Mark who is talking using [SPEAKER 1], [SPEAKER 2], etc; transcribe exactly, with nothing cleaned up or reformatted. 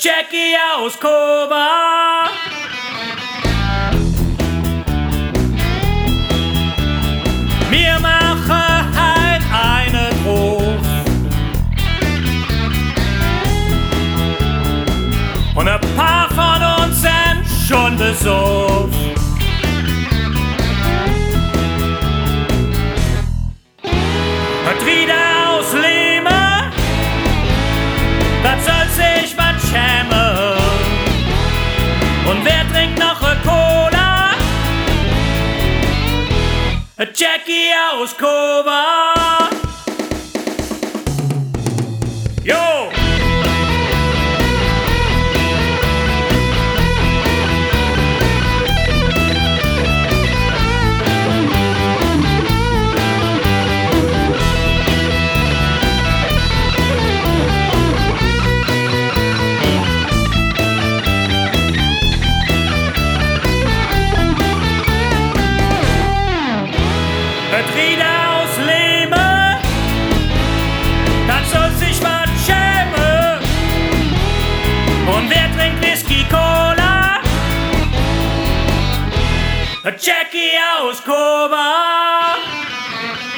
[SPEAKER 1] Jackie aus Koba. Wir machen halt eine drauf. Und ein paar von uns sind schon besoffen. Trieder aus Lehme, das soll sich was schämen. Und wer trinkt noch a Cola? A Jackie aus Koba. Jo! Trieder aus Lehme, das soll sich was schämen. Und wer trinkt Whisky Cola? A Jackie aus Koba.